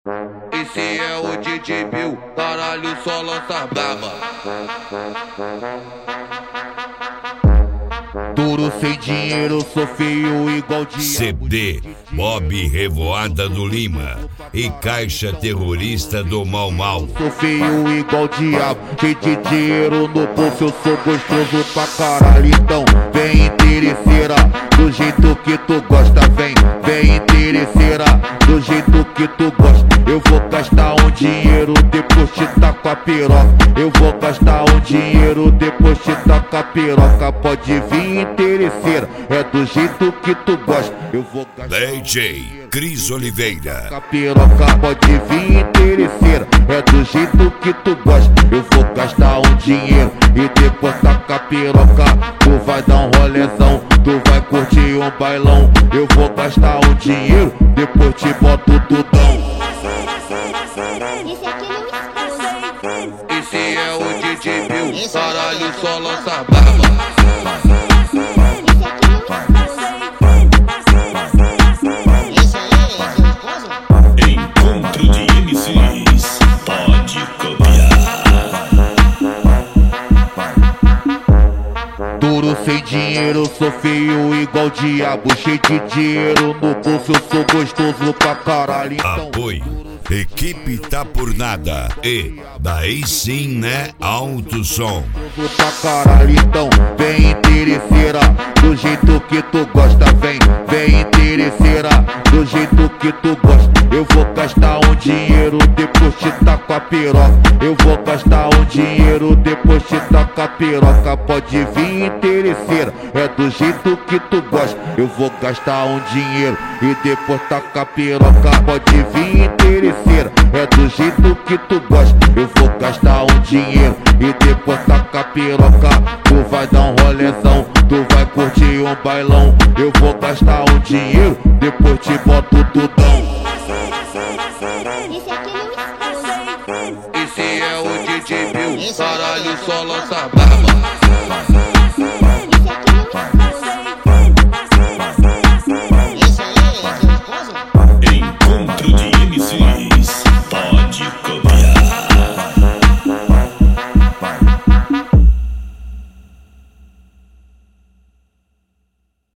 Esse é o DJ Bill, caralho, só lança braba. Duro sem dinheiro, sou feio igual diabo. CD Bob Revoada do Lima e Caixa Terrorista do Mau Mau. Sou feio igual diabo, cheio de dinheiro no bolso, eu sou gostoso pra caralho. Então vem interesseira, do jeito que tu gosta. Vem interesseira, do jeito que tu gosta. Eu vou gastar um dinheiro, depois te taco a piroca. Eu vou gastar um dinheiro, depois te taco a piroca. Pode vir interesseira, é do jeito que tu gosta. Eu vou gastar DJ Cris Oliveira. a piroca, pode vir interesseira, é do jeito que tu gosta. Eu vou gastar um dinheiro e depois taca a piroca. Tu vai dar um rolezão, tu vai curtir um bailão. Eu vou gastar um dinheiro, depois te boto tudão. Esse é o DJ Bill, caralho, só lança braba. Encontro de MCs, pode copiar. Duro sem dinheiro, sou feio igual diabo. Cheio de dinheiro no bolso, eu sou gostoso pra caralho. Então Apoio Equipe Tá Por Nada e daí sim, né? Alto Som. pra caralho, então vem interesseira, do jeito que tu gosta. Vem interesseira, do jeito que tu gosta. Eu vou gastar um dinheiro, depois te taco a piroca. Eu vou gastar um dinheiro, depois te taco a piroca. Pode vir interesseira, é do jeito que tu gosta. Eu vou gastar um dinheiro e depois taco a piroca. Pode vir interesseira, é do jeito que tu gosta. Eu vou gastar um dinheiro e depois taca a piroca. Tu vai dar um rolezão, tu vai curtir um bailão. Eu vou gastar um dinheiro, depois te boto tudão. Esse é o DJ Bill, caralho, só lança braba.